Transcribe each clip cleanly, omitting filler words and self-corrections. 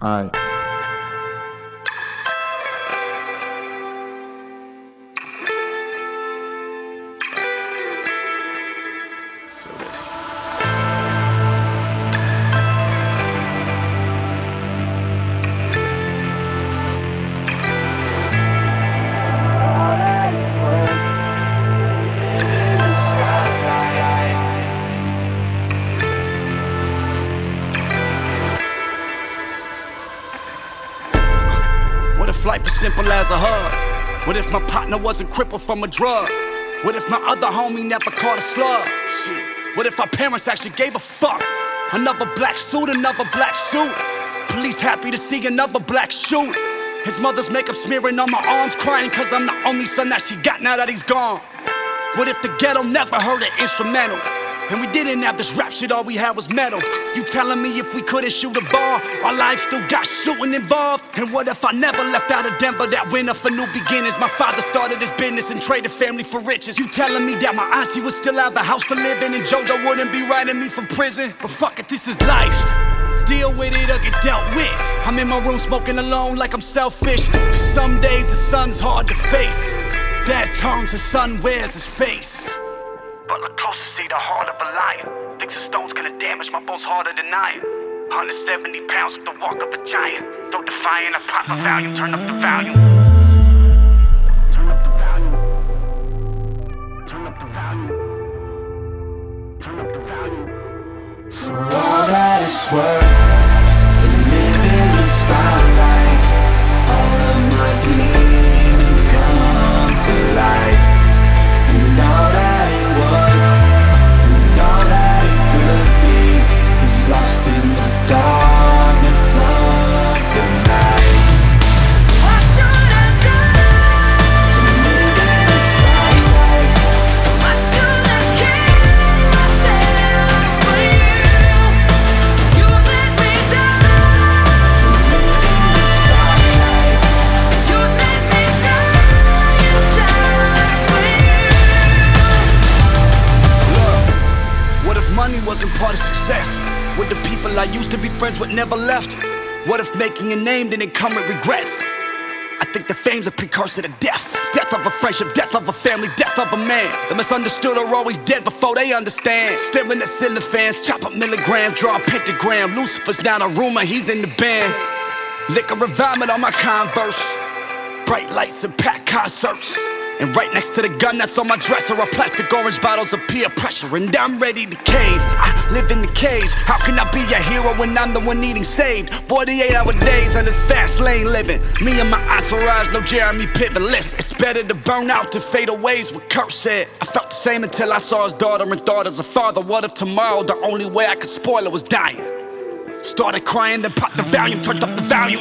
Alright. What if life is simple as a hug? What if my partner wasn't crippled from a drug? What if my other homie never caught a slug? Shit. What if our parents actually gave a fuck? Another black suit, another black suit. Police happy to see another black shoot. His mother's makeup smearing on my arms, crying cause I'm the only son that she got now that he's gone. What if the ghetto never heard an instrumental? And we didn't have this rap shit, all we had was metal. You telling me if we couldn't shoot a ball, our lives still got shooting involved? And what if I never left out of Denver that winter for new beginnings? My father started his business and traded family for riches. You telling me that my auntie would still have a house to live in and JoJo wouldn't be writing me from prison? But fuck it, this is life. Deal with it or get dealt with. I'm in my room smoking alone like I'm selfish. Cause some days the sun's hard to face. Dad turns, his son wears his face. But look closer, see the heart of a lion. Sticks and stones couldn't damage my bones harder than iron. 170 pounds with the walk of a giant. So defiant, I pop my volume, turn up the volume. Turn up the volume. Turn up the volume. Turn up the volume. For all that it's worth, to live in the spotlight, all of my demons come to life. And all that it was, and all that it could be, is lost in the darkness of the night. What should I do to live in the spotlight? Why should I kill myself for you? You let me die to live in the spotlight. You let me die inside for you. What if money wasn't part of success? Would the people I used to be friends with never left? What if making a name didn't come with regrets? I think the fame's a precursor to death. Death of a friendship, death of a family, death of a man. The misunderstood are always dead before they understand. Staring at ceiling fans, chop up milligrams, draw a pentagram. Lucifer's not a rumor, he's in the band. Liquor and vomit on my Converse. Bright lights and packed concerts. And right next to the gun that's on my dresser are plastic orange bottles of peer pressure. And I'm ready to cave, I live in the cage. How can I be a hero when I'm the one needing saved? 48-hour days on this fast lane living. Me and my entourage, no Jeremy Piven. Listen, it's better to burn out than fade away is what Kurt said. I felt the same until I saw his daughter and thought as a father, what if tomorrow the only way I could spoil her was dying? Started crying, then popped the volume, turned up the volume.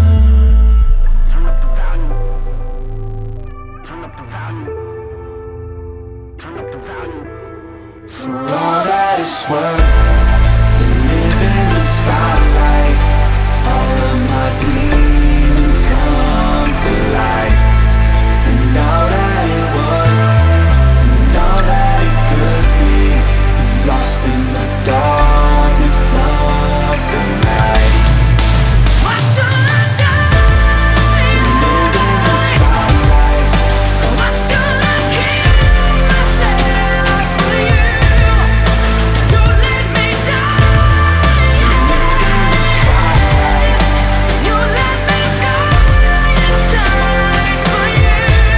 For all that it's worth, to live in the spotlight, all of my demons come to life. And all that it was, and all that it could be, is lost in the darkness of the night. Why should I die to live in the spotlight? Why should I kill myself for you? You let me die to live in the spotlight. You let me die inside for you.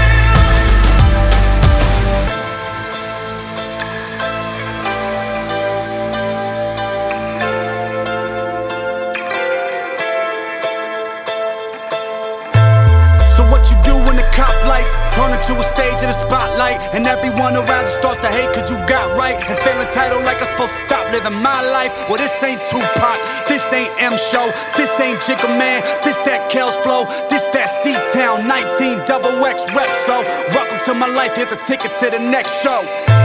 So what you do when the cop lights turn into a stage and a spotlight, and everyone around you starts to hate cause you got right and feel entitled like I'm supposed to stop living my life? Well, this ain't Tupac, this ain't M Show, this ain't Jigga Man, this that Kells Flow, this that C-Town 19 XX rep. So welcome to my life, here's a ticket to the next show.